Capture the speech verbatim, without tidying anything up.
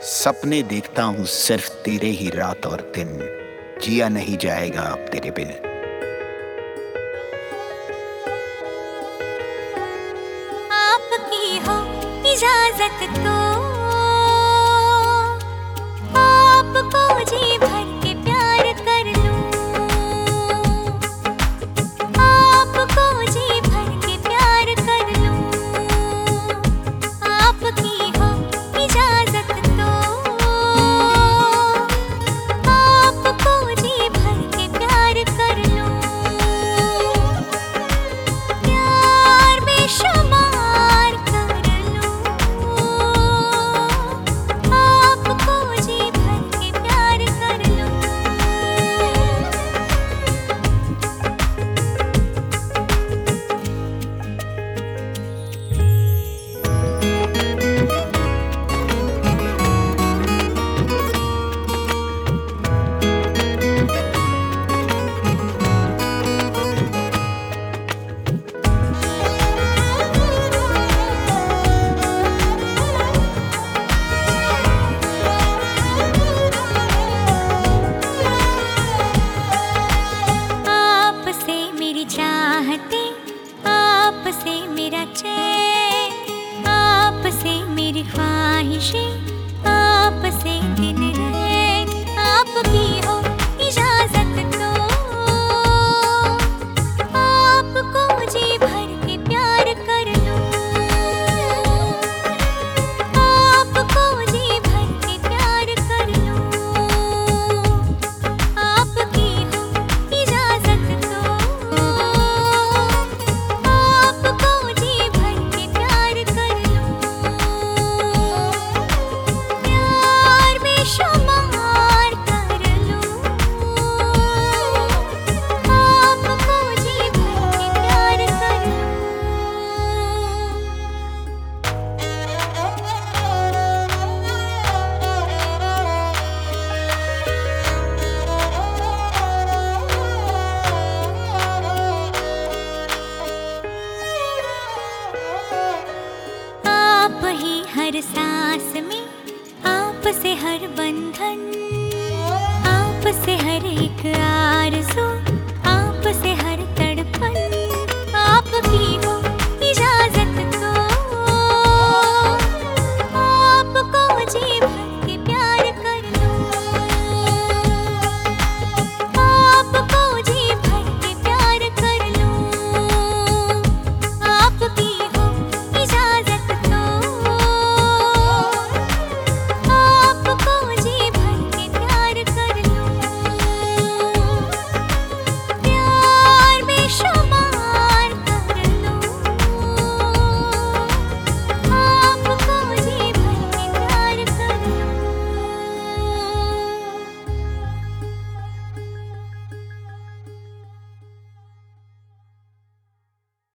सपने देखता हूँ सिर्फ तेरे ही रात और दिन, जिया नहीं जाएगा अब तेरे बिन। आपकी हो इजाजत तो आपको जी भर के प्यार कर लूं, आपको जी भर के प्यार कर लूं। आपकी हो इजाजत तो आपको जी भर के प्यार कर लूं। प्यार बेशुमार कर लूं, आपको जी भर के प्यार कर लूं। आपसे मेरी चाहते, आपसे मेरा चैन, आपसे मेरी ख्वाहिशें, आपसे दिन